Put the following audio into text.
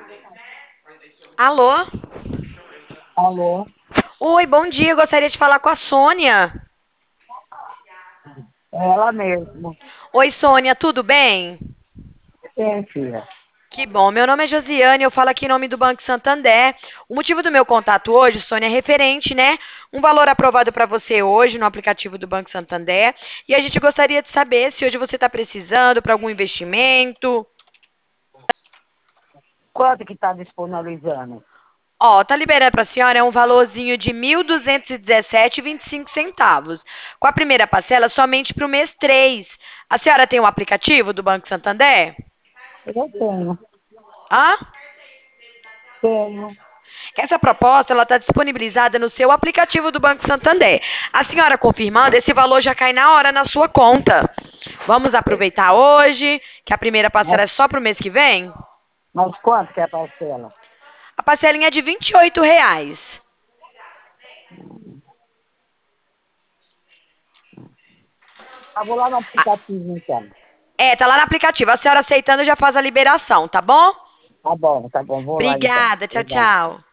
Alô? Alô? Oi, bom dia. Eu gostaria de falar com a Sônia. Ela mesmo. Oi, Sônia, tudo bem? Sim, filha. Que bom. Meu nome é Josiane, eu falo aqui em nome do Banco Santander. O motivo do meu contato hoje, Sônia, é referente, né? Um valor aprovado para você hoje no aplicativo do Banco Santander. E a gente gostaria de saber se hoje você está precisando para algum investimento. Quanto que está disponibilizando? Ó, tá liberando para a senhora um valorzinho de 1.217,25 centavos. Com a primeira parcela somente para o mês 3. A senhora tem o aplicativo do Banco Santander? Eu tenho. Hã? Tenho. Essa proposta ela está disponibilizada no seu aplicativo do Banco Santander. A senhora confirmando, esse valor já cai na hora na sua conta. Vamos aproveitar hoje, que a primeira Mas, parcela é só para o mês que vem? mas quanto que é a parcela? A parcelinha é de R$ 28. Eu vou lá no Ah, aplicativo, então. tá lá no aplicativo. A senhora aceitando já faz a liberação, tá bom? Tá bom, vou lá então. Obrigada, tchau, Obrigado. tchau.